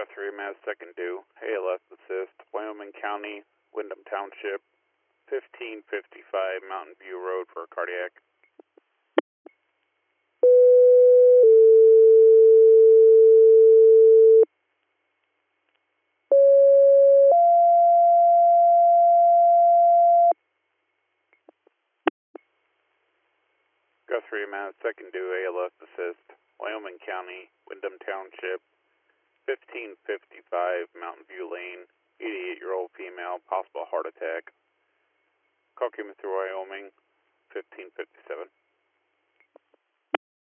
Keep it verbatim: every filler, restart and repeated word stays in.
Guthrie, Mass. Second due. A L S assist. Wyoming County, Wyndham Township, fifteen fifty-five Mountain View Road for a cardiac. Guthrie, Mass. Second due. A L S assist. Wyoming County, Wyndham Township, fifteen fifty-five Mountain View Lane, eighty-eight-year-old female, possible heart attack. Call came through Wyoming, fifteen fifty-seven.